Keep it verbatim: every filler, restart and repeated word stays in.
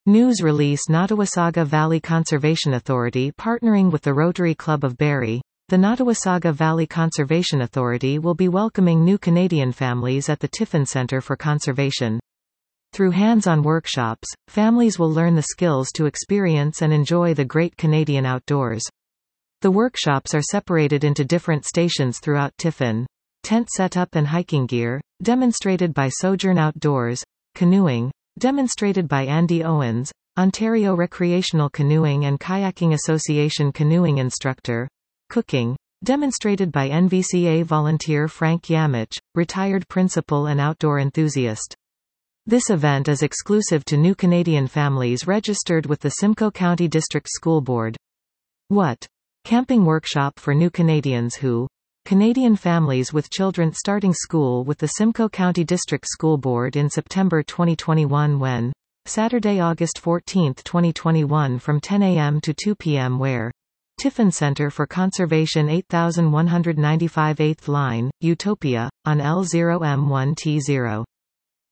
News release. Nottawasaga Valley Conservation Authority partnering with the Rotary Club of Barrie. The Nottawasaga Valley Conservation Authority will be welcoming new Canadian families at the Tiffin Centre for Conservation. Through hands-on workshops, families will learn the skills to experience and enjoy the great Canadian outdoors. The workshops are separated into different stations throughout Tiffin. Tent setup and hiking gear, demonstrated by Sojourn Outdoors. Canoeing, demonstrated by Andy Owens, Ontario Recreational Canoeing and Kayaking Association canoeing instructor. Cooking, demonstrated by N V C A volunteer Frank Yamich, retired principal and outdoor enthusiast. This event is exclusive to new Canadian families registered with the Simcoe County District School Board. What? Camping workshop for new Canadians who? Canadian families with children starting school with the Simcoe County District School Board in September twenty twenty-one when? Saturday, August fourteenth, twenty twenty-one from ten a m to two p m where? Tiffin Centre for Conservation eight thousand one hundred ninety-five eighth Line, Utopia, on L zero M one T zero.